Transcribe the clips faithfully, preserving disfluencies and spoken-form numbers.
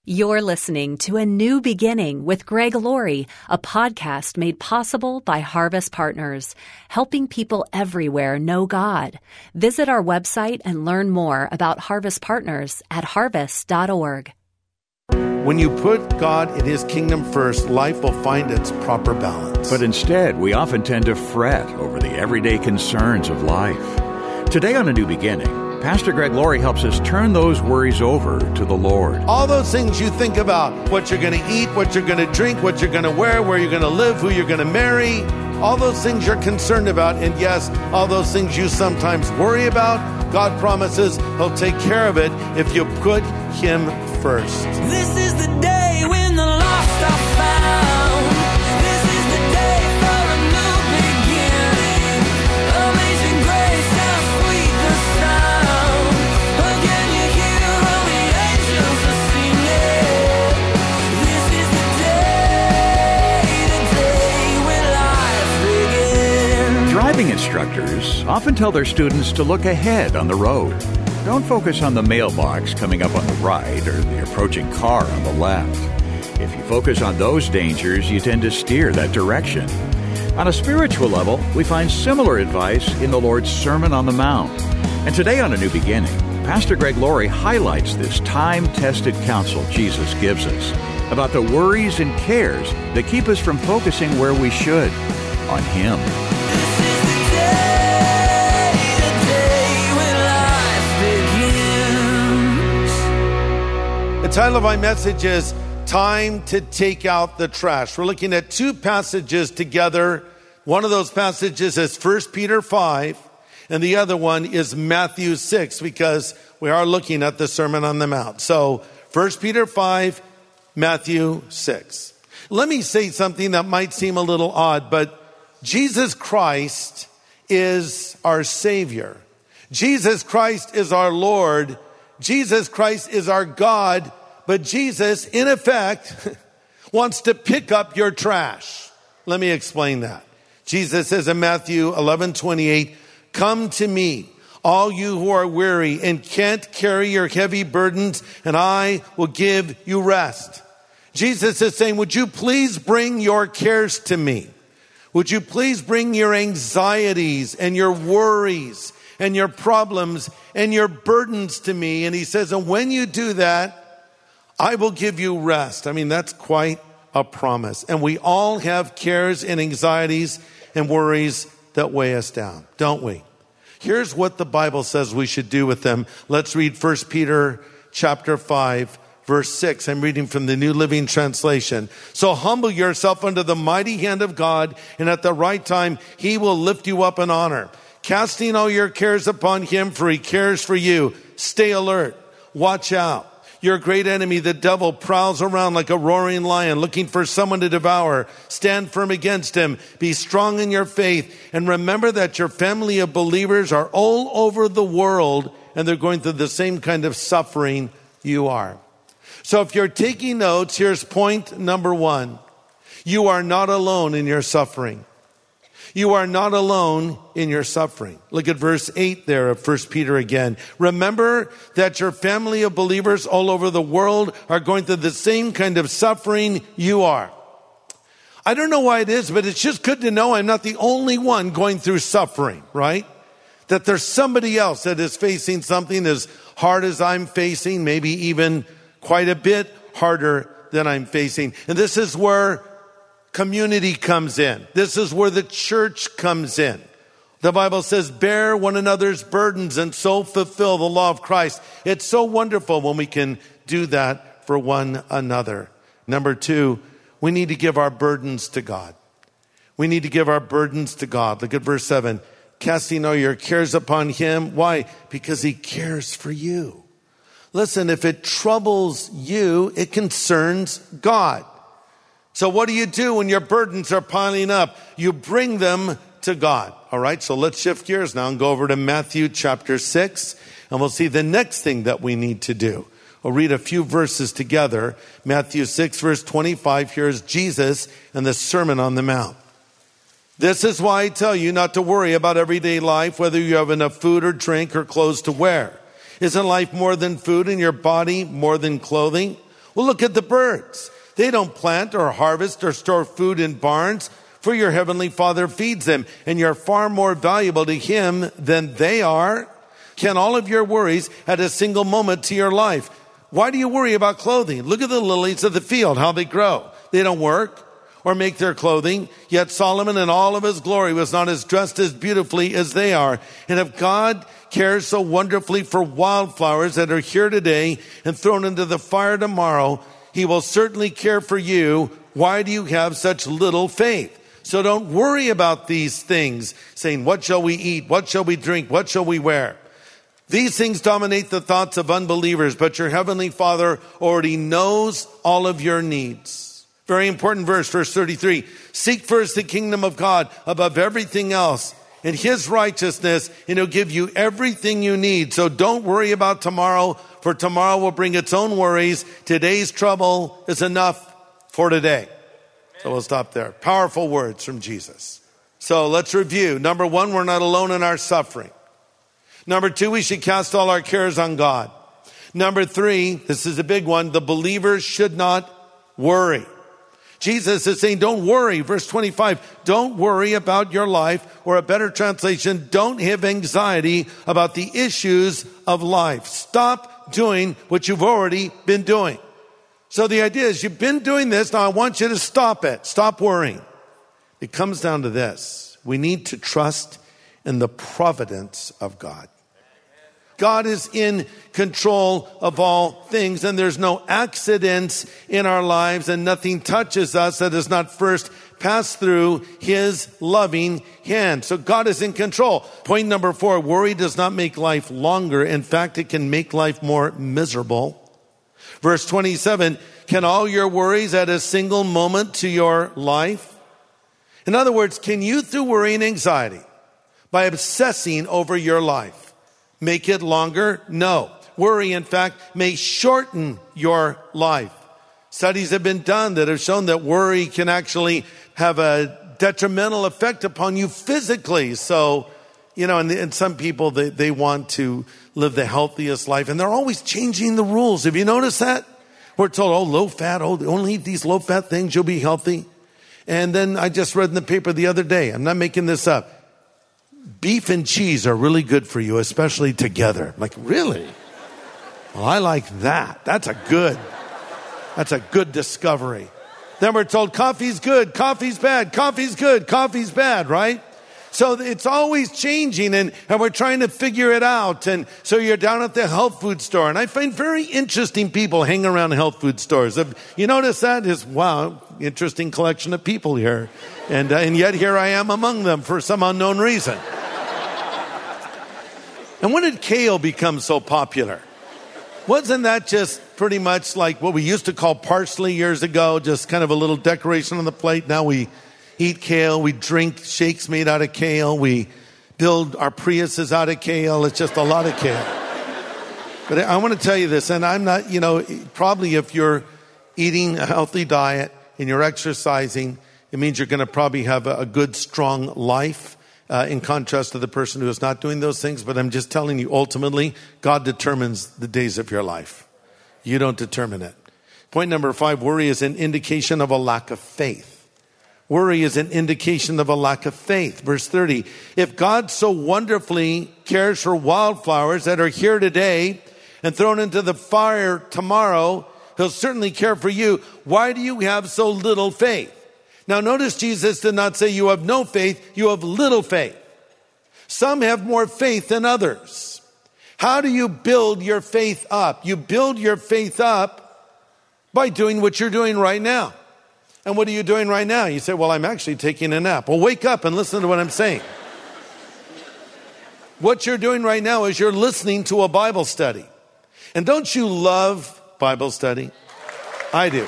You're listening to A New Beginning with Greg Laurie, a podcast made possible by Harvest Partners, helping people everywhere know God. Visit our website and learn more about Harvest Partners at harvest dot org. When you put God and His kingdom first, life will find its proper balance. But instead, we often tend to fret over the everyday concerns of life. Today on A New Beginning, Pastor Greg Laurie helps us turn those worries over to the Lord. All those things you think about, what you're going to eat, what you're going to drink, what you're going to wear, where you're going to live, who you're going to marry, all those things you're concerned about, and yes, all those things you sometimes worry about, God promises He'll take care of it if you put Him first. This is the day when the lost are found. This is the day for a new beginning. Amazing grace, how sweet the sound. Again you hear all the angels are singing. This is the day, the day when life begins. Driving instructors often tell their students to look ahead on the road. Don't focus on the mailbox coming up on the right or the approaching car on the left. If you focus on those dangers, you tend to steer that direction. On a spiritual level, we find similar advice in the Lord's Sermon on the Mount. And today on A New Beginning, Pastor Greg Laurie highlights this time-tested counsel Jesus gives us about the worries and cares that keep us from focusing where we should, on Him. The title of my message is Time to Take Out the Trash. We're looking at two passages together. One of those passages is First Peter five, and the other one is Matthew six, because we are looking at the Sermon on the Mount. So First Peter five, Matthew six. Let me say something that might seem a little odd, but Jesus Christ is our Savior. Jesus Christ is our Lord. Jesus Christ is our God. But Jesus, in effect, wants to pick up your trash. Let me explain that. Jesus says in Matthew eleven twenty-eight, "Come to me, all you who are weary and can't carry your heavy burdens, and I will give you rest." Jesus is saying, would you please bring your cares to me? Would you please bring your anxieties and your worries and your problems and your burdens to me? And He says, and when you do that, I will give you rest. I mean, that's quite a promise. And we all have cares and anxieties and worries that weigh us down, don't we? Here's what the Bible says we should do with them. Let's read First Peter chapter five, verse six. I'm reading from the New Living Translation. "So humble yourself under the mighty hand of God, and at the right time He will lift you up in honor. Casting all your cares upon Him, for He cares for you. Stay alert. Watch out. Your great enemy, the devil, prowls around like a roaring lion, looking for someone to devour. Stand firm against him. Be strong in your faith. And remember that your family of believers are all over the world, and they're going through the same kind of suffering you are." So if you're taking notes, here's point number one. You are not alone in your suffering. You are not alone in your suffering. Look at verse eight there of First Peter again. "Remember that your family of believers all over the world are going through the same kind of suffering you are." I don't know why it is, but it's just good to know I'm not the only one going through suffering, right? That there's somebody else that is facing something as hard as I'm facing, maybe even quite a bit harder than I'm facing. And this is where community comes in. This is where the church comes in. The Bible says, bear one another's burdens and so fulfill the law of Christ. It's so wonderful when we can do that for one another. Number two, we need to give our burdens to God. We need to give our burdens to God. Look at verse seven. "Casting all your cares upon Him." Why? Because He cares for you. Listen, if it troubles you, it concerns God. So what do you do when your burdens are piling up? You bring them to God. All right, so let's shift gears now and go over to Matthew chapter six, and we'll see the next thing that we need to do. We'll read a few verses together. Matthew six, verse twenty-five. Here's Jesus and the Sermon on the Mount. "This is why I tell you not to worry about everyday life, whether you have enough food or drink or clothes to wear. Isn't life more than food and your body more than clothing? Well, look at the birds. They don't plant or harvest or store food in barns, for your heavenly Father feeds them, and you're far more valuable to him than they are. Can all of your worries add a single moment to your life? Why do you worry about clothing? Look at the lilies of the field, how they grow. They don't work or make their clothing, yet Solomon in all of his glory was not as dressed as beautifully as they are. And if God cares so wonderfully for wildflowers that are here today and thrown into the fire tomorrow, he will certainly care for you. Why do you have such little faith? So don't worry about these things, saying, what shall we eat? What shall we drink? What shall we wear? These things dominate the thoughts of unbelievers, but your heavenly Father already knows all of your needs. Very important verse, verse thirty-three. Seek first the kingdom of God above everything else and his righteousness, and he'll give you everything you need. So don't worry about tomorrow, for tomorrow will bring its own worries. Today's trouble is enough for today. So we'll stop there. Powerful words from Jesus. So let's review. Number one, we're not alone in our suffering. Number two, we should cast all our cares on God. Number three, this is a big one, the believers should not worry. Jesus is saying, don't worry. Verse twenty-five, don't worry about your life, or a better translation, don't have anxiety about the issues of life. Stop doing what you've already been doing. So the idea is you've been doing this. Now I want you to stop it. Stop worrying. It comes down to this. We need to trust in the providence of God. God is in control of all things, and there's no accidents in our lives, and nothing touches us that does not first pass through his loving hand. So God is in control. Point number four, worry does not make life longer. In fact, it can make life more miserable. Verse twenty-seven, can all your worries add a single moment to your life? In other words, can you, through worry and anxiety, by obsessing over your life, make it longer? No. Worry, in fact, may shorten your life. Studies have been done that have shown that worry can actually have a detrimental effect upon you physically. So, you know, and, and some people, they, they want to live the healthiest life, and they're always changing the rules. Have you noticed that? We're told, oh, low fat, oh, only eat these low fat things, you'll be healthy. And then I just read in the paper the other day, I'm not making this up, beef and cheese are really good for you, especially together. I'm like, really? Well, I like that. That's a good, that's a good discovery. Then we're told coffee's good, coffee's bad, coffee's good, coffee's bad, right? So it's always changing, and, and we're trying to figure it out. And so you're down at the health food store, and I find very interesting people hang around health food stores. You notice that? Is wow, interesting collection of people here. And, uh, and yet here I am among them for some unknown reason. And when did kale become so popular? Wasn't that just pretty much like what we used to call parsley years ago, just kind of a little decoration on the plate? Now we eat kale, we drink shakes made out of kale, we build our Priuses out of kale. It's just a lot of kale. But I want to tell you this, and I'm not, you know, probably if you're eating a healthy diet and you're exercising, it means you're going to probably have a, a good, strong life. Uh, in contrast to the person who is not doing those things. But I'm just telling you, ultimately, God determines the days of your life. You don't determine it. Point number five, worry is an indication of a lack of faith. Worry is an indication of a lack of faith. Verse thirty, if God so wonderfully cares for wildflowers that are here today and thrown into the fire tomorrow, he'll certainly care for you. Why do you have so little faith? Now notice Jesus did not say you have no faith, you have little faith. Some have more faith than others. How do you build your faith up? You build your faith up by doing what you're doing right now. And what are you doing right now? You say, well, I'm actually taking a nap. Well, wake up and listen to what I'm saying. What you're doing right now is you're listening to a Bible study. And don't you love Bible study? I do.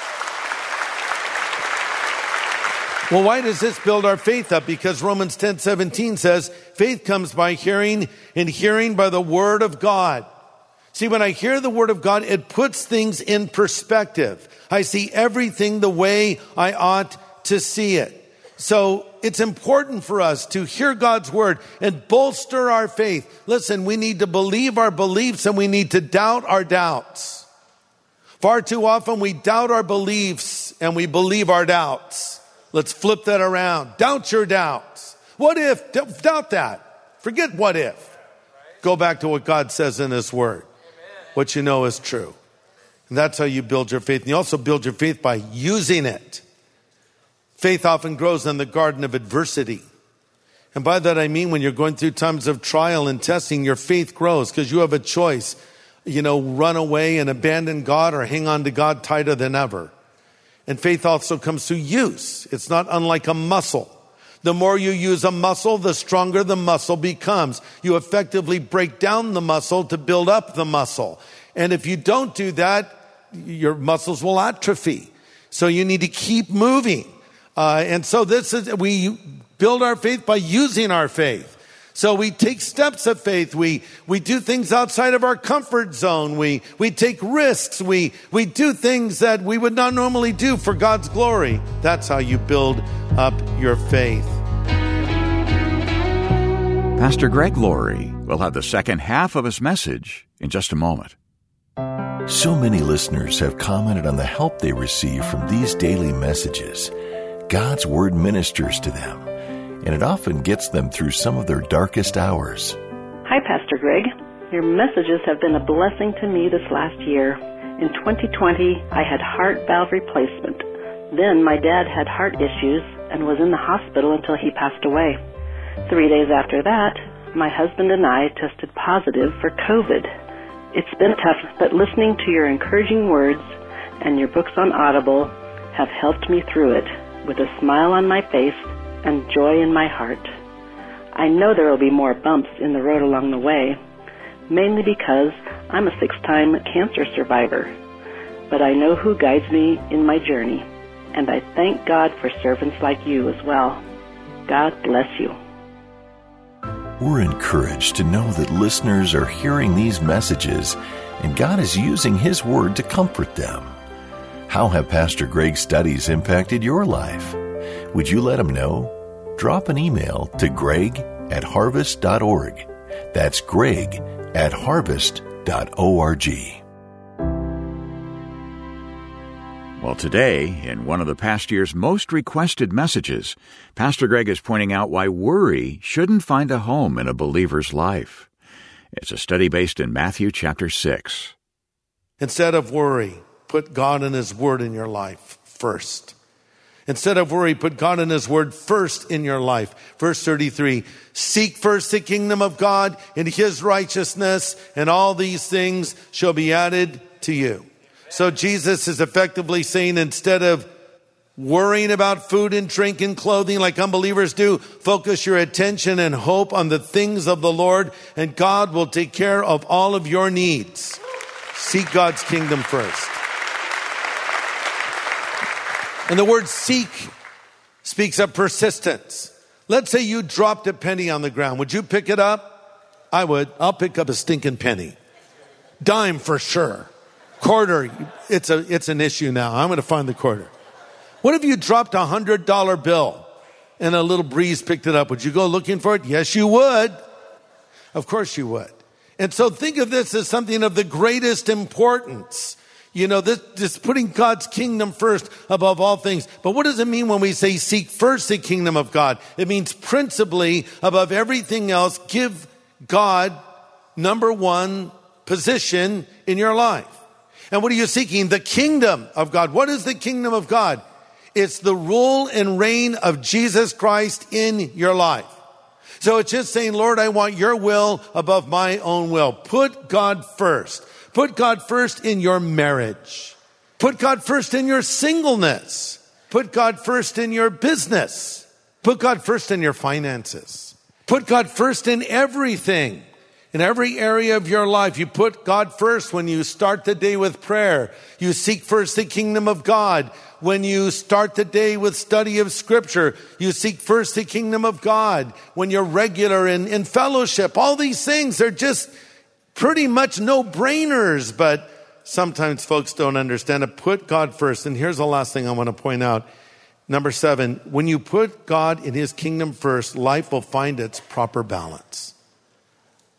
Well, why does this build our faith up? Because Romans ten seventeen says, faith comes by hearing, and hearing by the word of God. See, when I hear the word of God, it puts things in perspective. I see everything the way I ought to see it. So it's important for us to hear God's word and bolster our faith. Listen, we need to believe our beliefs and we need to doubt our doubts. Far too often we doubt our beliefs and we believe our doubts. Let's flip that around. Doubt your doubts. What if? Doubt that. Forget what if. Go back to what God says in His Word. What you know is true. And that's how you build your faith. And you also build your faith by using it. Faith often grows in the garden of adversity. And by that I mean when you're going through times of trial and testing, your faith grows because you have a choice. You know, run away and abandon God or hang on to God tighter than ever. And faith also comes through use. It's not unlike a muscle. The more you use a muscle, the stronger the muscle becomes. You effectively break down the muscle to build up the muscle. And if you don't do that, your muscles will atrophy. So you need to keep moving. Uh, and so this is, we build our faith by using our faith. So we take steps of faith. We, we do things outside of our comfort zone. We, we take risks. We, we do things that we would not normally do for God's glory. That's how you build up your faith. Pastor Greg Laurie will have the second half of his message in just a moment. So many listeners have commented on the help they receive from these daily messages. God's Word ministers to them, and it often gets them through some of their darkest hours. Hi, Pastor Greg. Your messages have been a blessing to me this last year. In twenty twenty, I had heart valve replacement. Then my dad had heart issues and was in the hospital until he passed away. Three days after that, my husband and I tested positive for COVID. It's been tough, but listening to your encouraging words and your books on Audible have helped me through it with a smile on my face and joy in my heart. I know there will be more bumps in the road along the way, mainly because I'm a six-time cancer survivor. But I know who guides me in my journey, and I thank God for servants like you as well. God bless you. We're encouraged to know that listeners are hearing these messages and God is using His Word to comfort them. How have Pastor Greg's studies impacted your life? Would you let him know? Drop an email to greg at harvest dot org. That's greg at harvest dot org. Well, today, in one of the past year's most requested messages, Pastor Greg is pointing out why worry shouldn't find a home in a believer's life. It's a study based in Matthew chapter six. Instead of worry, put God and His Word in your life first. Instead of worry, put God and His Word first in your life. Verse thirty-three, seek first the kingdom of God and His righteousness, and all these things shall be added to you. So Jesus is effectively saying, instead of worrying about food and drink and clothing like unbelievers do, focus your attention and hope on the things of the Lord, and God will take care of all of your needs. Seek God's kingdom first. And the word seek speaks of persistence. Let's say you dropped a penny on the ground. Would you pick it up? I would. I'll pick up a stinking penny. Dime for sure. Quarter, it's a it's an issue now. I'm going to find the quarter. What if you dropped a hundred dollar bill and a little breeze picked it up? Would you go looking for it? Yes, you would. Of course you would. And so think of this as something of the greatest importance. You know, this, this putting God's kingdom first above all things. But what does it mean when we say seek first the kingdom of God? It means principally above everything else, give God number one position in your life. And what are you seeking? The kingdom of God. What is the kingdom of God? It's the rule and reign of Jesus Christ in your life. So it's just saying, Lord, I want your will above my own will. Put God first. Put God first in your marriage. Put God first in your singleness. Put God first in your business. Put God first in your finances. Put God first in everything. In every area of your life, you put God first when you start the day with prayer. You seek first the kingdom of God. When you start the day with study of Scripture, you seek first the kingdom of God. When you're regular in, in fellowship, all these things are just pretty much no-brainers, but sometimes folks don't understand it. Put God first. And here's the last thing I want to point out. Number seven, when you put God in His kingdom first, life will find its proper balance.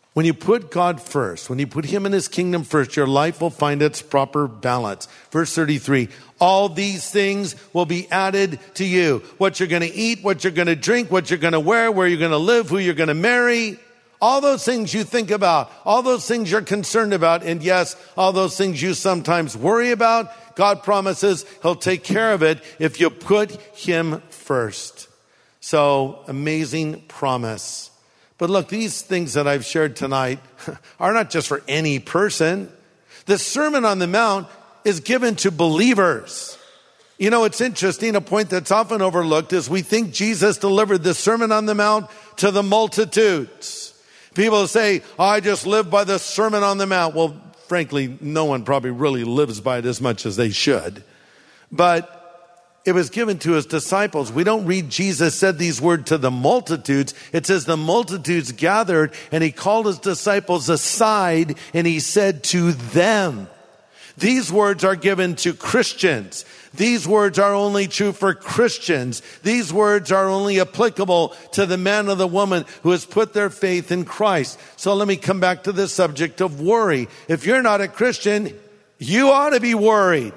When you put God first, when you put him and his kingdom first, your life will find its proper balance. Verse thirty-three, all these things will be added to you. What you're going to eat, what you're going to drink, what you're going to wear, where you're going to live, who you're going to marry. All those things you think about, all those things you're concerned about, and yes, all those things you sometimes worry about, God promises he'll take care of it if you put him first. So, amazing promise. But look, these things that I've shared tonight are not just for any person. The Sermon on the Mount is given to believers. You know, it's interesting, a point that's often overlooked is we think Jesus delivered the Sermon on the Mount to the multitudes. People say, oh, I just live by the Sermon on the Mount. Well, frankly, no one probably really lives by it as much as they should. But it was given to his disciples. We don't read Jesus said these words to the multitudes. It says the multitudes gathered and he called his disciples aside and he said to them. These words are given to Christians. These words are only true for Christians. These words are only applicable to the man or the woman who has put their faith in Christ. So let me come back to the subject of worry. If you're not a Christian, you ought to be worried.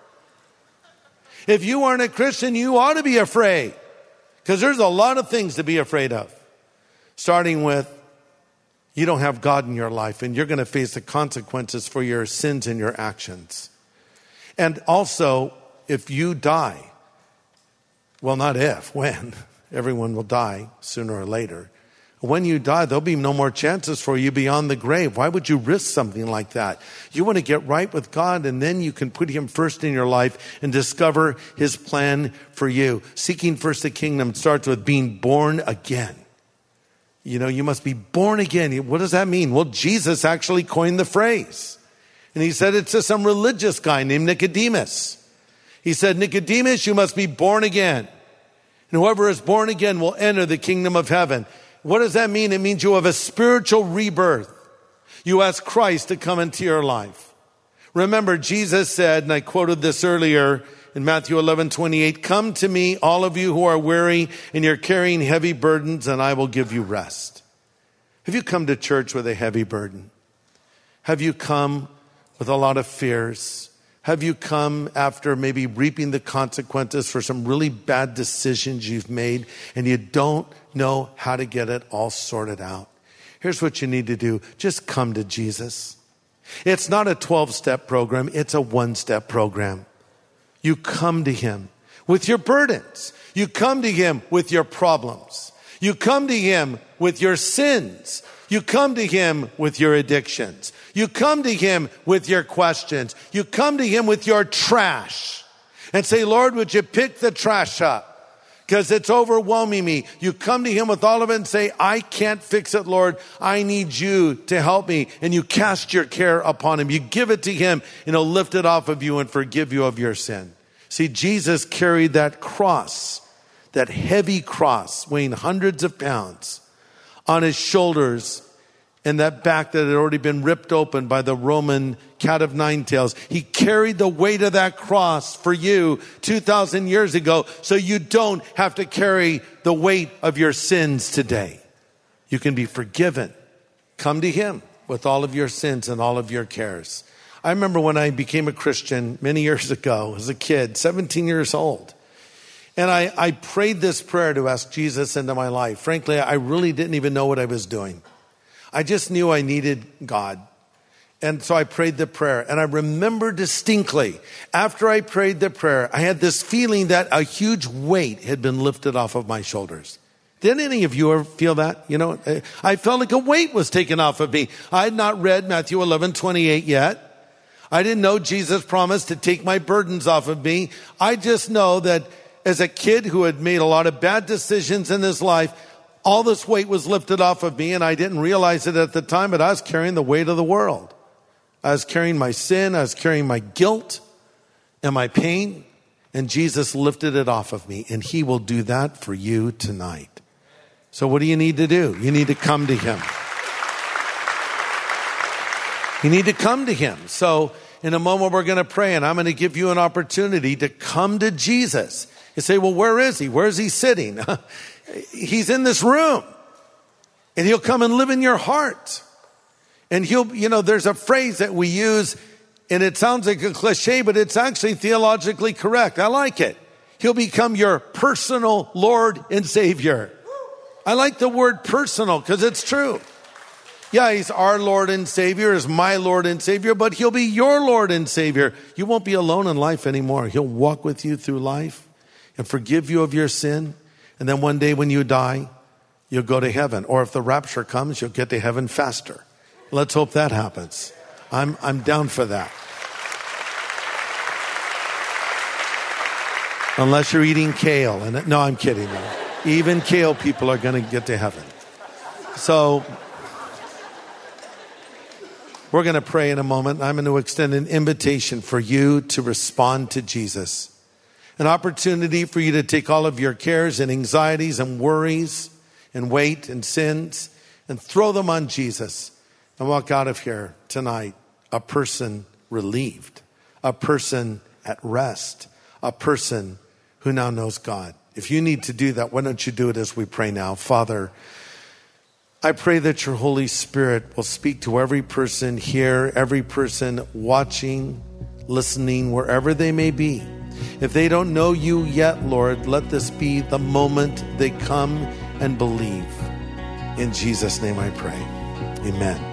If you aren't a Christian, you ought to be afraid. Because there's a lot of things to be afraid of. Starting with, you don't have God in your life and you're going to face the consequences for your sins and your actions. And also, if you die, well, not if, when, everyone will die sooner or later. When you die, there'll be no more chances for you beyond the grave. Why would you risk something like that? You want to get right with God, and then you can put him first in your life and discover his plan for you. Seeking first the kingdom starts with being born again. You know, you must be born again. What does that mean? Well, Jesus actually coined the phrase. And he said it to some religious guy named Nicodemus. He said, Nicodemus, you must be born again. And whoever is born again will enter the kingdom of heaven. What does that mean? It means you have a spiritual rebirth. You ask Christ to come into your life. Remember, Jesus said, and I quoted this earlier in Matthew eleven twenty-eight, come to me, all of you who are weary and you're carrying heavy burdens, and I will give you rest. Have you come to church with a heavy burden? Have you come with a lot of fears? Have you come after maybe reaping the consequences for some really bad decisions you've made and you don't know how to get it all sorted out? Here's what you need to do. Just come to Jesus. It's not a twelve-step program. It's a one-step program. You come to him with your burdens. You come to him with your problems. You come to him with your sins. You come to him with your addictions. You come to him with your questions. You come to him with your trash and say, Lord, would you pick the trash up? Because it's overwhelming me. You come to him with all of it and say, I can't fix it, Lord. I need you to help me. And you cast your care upon him. You give it to him and he'll lift it off of you and forgive you of your sin. See, Jesus carried that cross, that heavy cross weighing hundreds of pounds on his shoulders and that back that had already been ripped open by the Roman cat of nine tails. He carried the weight of that cross for you two thousand years ago so you don't have to carry the weight of your sins today. You can be forgiven. Come to him with all of your sins and all of your cares. I remember when I became a Christian many years ago as a kid, seventeen years old. And I, I prayed this prayer to ask Jesus into my life. Frankly, I really didn't even know what I was doing. I just knew I needed God. And so I prayed the prayer. And I remember distinctly, after I prayed the prayer, I had this feeling that a huge weight had been lifted off of my shoulders. Did any of you ever feel that? You know, I felt like a weight was taken off of me. I had not read Matthew eleven twenty-eight yet. I didn't know Jesus promised to take my burdens off of me. I just know that as a kid who had made a lot of bad decisions in his life, all this weight was lifted off of me, and I didn't realize it at the time, but I was carrying the weight of the world. I was carrying my sin, I was carrying my guilt and my pain, and Jesus lifted it off of me, and he will do that for you tonight. So what do you need to do? You need to come to him. You need to come to him. So in a moment we're going to pray, and I'm going to give you an opportunity to come to Jesus. You say, well, where is he? Where is he sitting? He's in this room. And he'll come and live in your heart. And he'll, you know, there's a phrase that we use, and it sounds like a cliche, but it's actually theologically correct. I like it. He'll become your personal Lord and Savior. I like the word personal because it's true. Yeah, he's our Lord and Savior, is my Lord and Savior, but he'll be your Lord and Savior. You won't be alone in life anymore. He'll walk with you through life and forgive you of your sin. And then one day when you die, you'll go to heaven. Or if the rapture comes, you'll get to heaven faster. Let's hope that happens. I'm, I'm down for that. Unless you're eating kale. And no, I'm kidding. No. Even kale people are going to get to heaven. So we're going to pray in a moment. I'm going to extend an invitation for you to respond to Jesus. An opportunity for you to take all of your cares and anxieties and worries and weight and sins and throw them on Jesus and walk out of here tonight a person relieved, a person at rest, a person who now knows God. If you need to do that, why don't you do it as we pray now? Father, I pray that your Holy Spirit will speak to every person here, every person watching, listening, wherever they may be. If they don't know you yet, Lord, let this be the moment they come and believe. In Jesus' name I pray. Amen.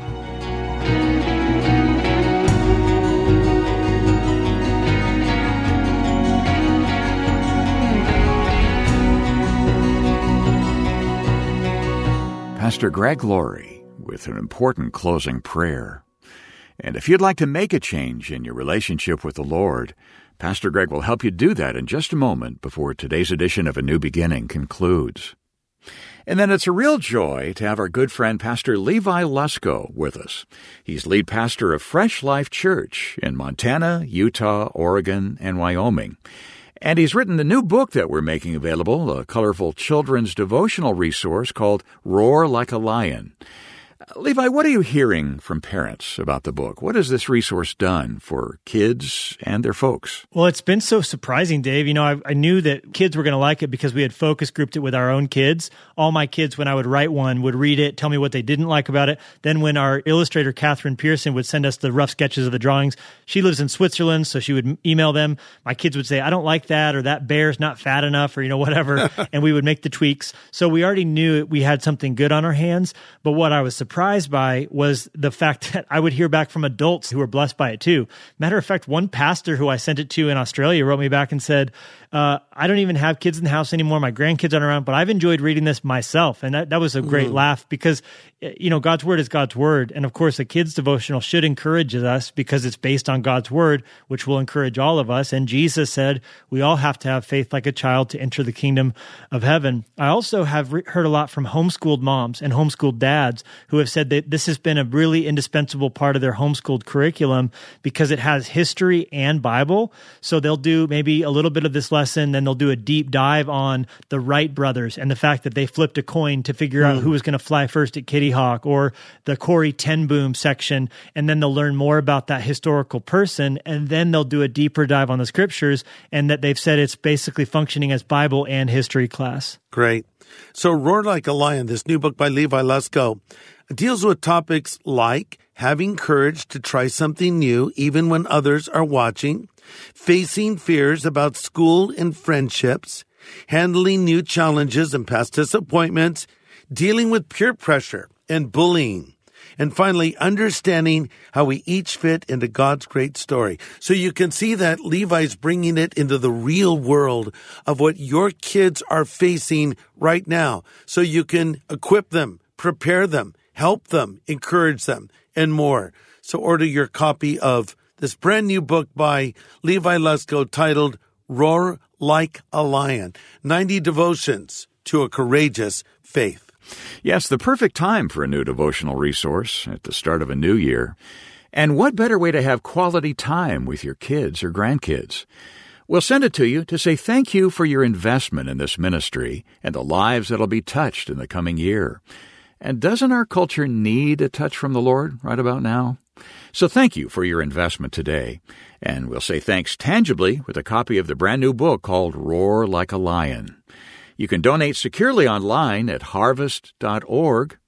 Pastor Greg Laurie with an important closing prayer. And if you'd like to make a change in your relationship with the Lord, Pastor Greg will help you do that in just a moment before today's edition of A New Beginning concludes. And then it's a real joy to have our good friend Pastor Levi Lusko with us. He's lead pastor of Fresh Life Church in Montana, Utah, Oregon, and Wyoming. And he's written the new book that we're making available, a colorful children's devotional resource called Roar Like a Lion. Levi, what are you hearing from parents about the book? What has this resource done for kids and their folks? Well, it's been so surprising, Dave. You know, I, I knew that kids were going to like it because we had focus grouped it with our own kids. All my kids, when I would write one, would read it, tell me what they didn't like about it. Then when our illustrator, Catherine Pearson, would send us the rough sketches of the drawings, she lives in Switzerland, so she would email them. My kids would say, I don't like that, or that bear's not fat enough, or, you know, whatever. And we would make the tweaks. So we already knew we had something good on our hands. But what I was surprised by was the fact that I would hear back from adults who were blessed by it too. Matter of fact, one pastor who I sent it to in Australia wrote me back and said, uh, I don't even have kids in the house anymore. My grandkids aren't around, but I've enjoyed reading this myself. And that, that was a great mm. laugh because, you know, God's word is God's word. And of course, a kid's devotional should encourage us because it's based on God's word, which will encourage all of us. And Jesus said, we all have to have faith like a child to enter the kingdom of heaven. I also have re- heard a lot from homeschooled moms and homeschooled dads who have said that this has been a really indispensable part of their homeschooled curriculum because it has history and Bible. So they'll do maybe a little bit of this lesson, then they'll do a deep dive on the Wright brothers and the fact that they flipped a coin to figure mm. out who was going to fly first at Kitty Hawk, or the Corrie ten Boom section. And then they'll learn more about that historical person. And then they'll do a deeper dive on the scriptures, and that they've said it's basically functioning as Bible and history class. Great. So Roar Like a Lion, this new book by Levi Lusko, deals with topics like having courage to try something new even when others are watching, facing fears about school and friendships, handling new challenges and past disappointments, dealing with peer pressure and bullying, and finally, understanding how we each fit into God's great story. So you can see that Levi's bringing it into the real world of what your kids are facing right now, so you can equip them, prepare them, help them, encourage them, and more. So order your copy of this brand new book by Levi Lusko titled Roar Like a Lion, ninety Devotions to a Courageous Faith. Yes, the perfect time for a new devotional resource at the start of a new year. And what better way to have quality time with your kids or grandkids? We'll send it to you to say thank you for your investment in this ministry and the lives that'll be touched in the coming year. And doesn't our culture need a touch from the Lord right about now? So thank you for your investment today. And we'll say thanks tangibly with a copy of the brand new book called Roar Like a Lion. You can donate securely online at harvest dot org,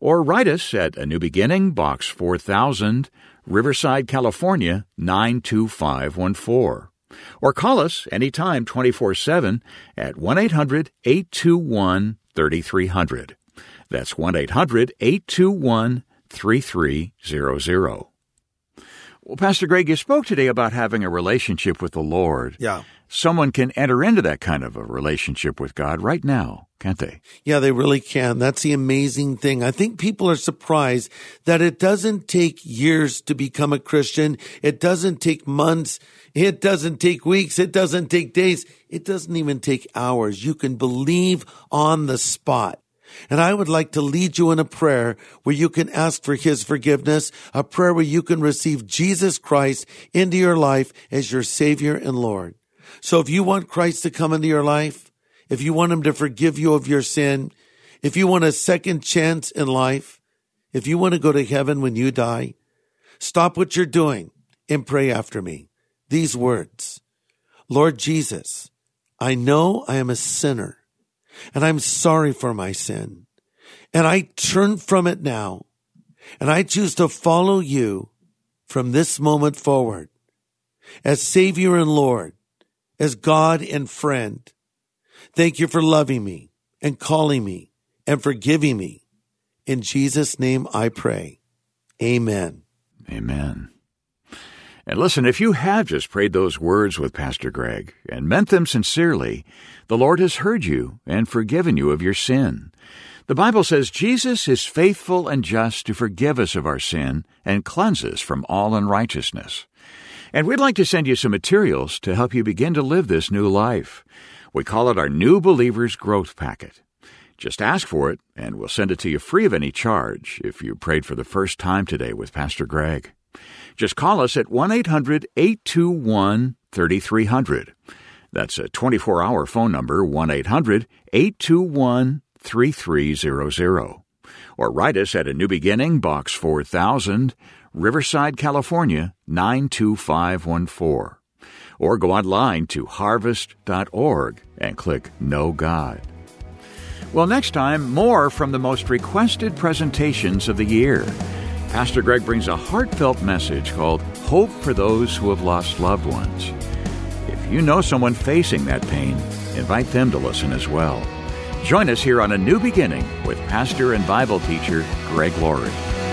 Or write us at A New Beginning, Box four thousand, Riverside, California, nine two five one four. Or call us anytime twenty-four seven at one eight hundred eight two one three three zero zero. That's one eight hundred eight two one three three zero zero. Well, Pastor Greg, you spoke today about having a relationship with the Lord. Yeah. Someone can enter into that kind of a relationship with God right now, can't they? Yeah, they really can. That's the amazing thing. I think people are surprised that it doesn't take years to become a Christian. It doesn't take months. It doesn't take weeks. It doesn't take days. It doesn't even take hours. You can believe on the spot. And I would like to lead you in a prayer where you can ask for His forgiveness, a prayer where you can receive Jesus Christ into your life as your Savior and Lord. So if you want Christ to come into your life, if you want Him to forgive you of your sin, if you want a second chance in life, if you want to go to heaven when you die, stop what you're doing and pray after me. These words: Lord Jesus, I know I am a sinner, and I'm sorry for my sin, and I turn from it now, and I choose to follow you from this moment forward as Savior and Lord, as God and friend. Thank you for loving me and calling me and forgiving me. In Jesus' name I pray. Amen. Amen. And listen, if you have just prayed those words with Pastor Greg and meant them sincerely, the Lord has heard you and forgiven you of your sin. The Bible says Jesus is faithful and just to forgive us of our sin and cleanse us from all unrighteousness. And we'd like to send you some materials to help you begin to live this new life. We call it our New Believer's Growth Packet. Just ask for it, and we'll send it to you free of any charge if you prayed for the first time today with Pastor Greg. Just call us at one eight hundred eight two one three three zero zero. That's a twenty-four hour phone number, one eight hundred eight two one three three zero zero. Or write us at A New Beginning, Box four thousand, Riverside, California, nine two five one four. Or go online to harvest dot org and click Know God. Well, next time, more from the most requested presentations of the year. Pastor Greg brings a heartfelt message called Hope for Those Who Have Lost Loved Ones. If you know someone facing that pain, invite them to listen as well. Join us here on A New Beginning with pastor and Bible teacher Greg Laurie.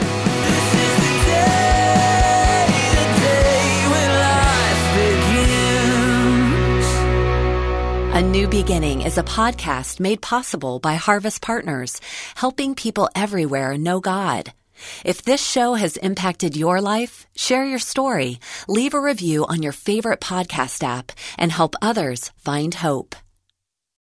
A New Beginning is a podcast made possible by Harvest Partners, helping people everywhere know God. If this show has impacted your life, share your story, leave a review on your favorite podcast app, and help others find hope.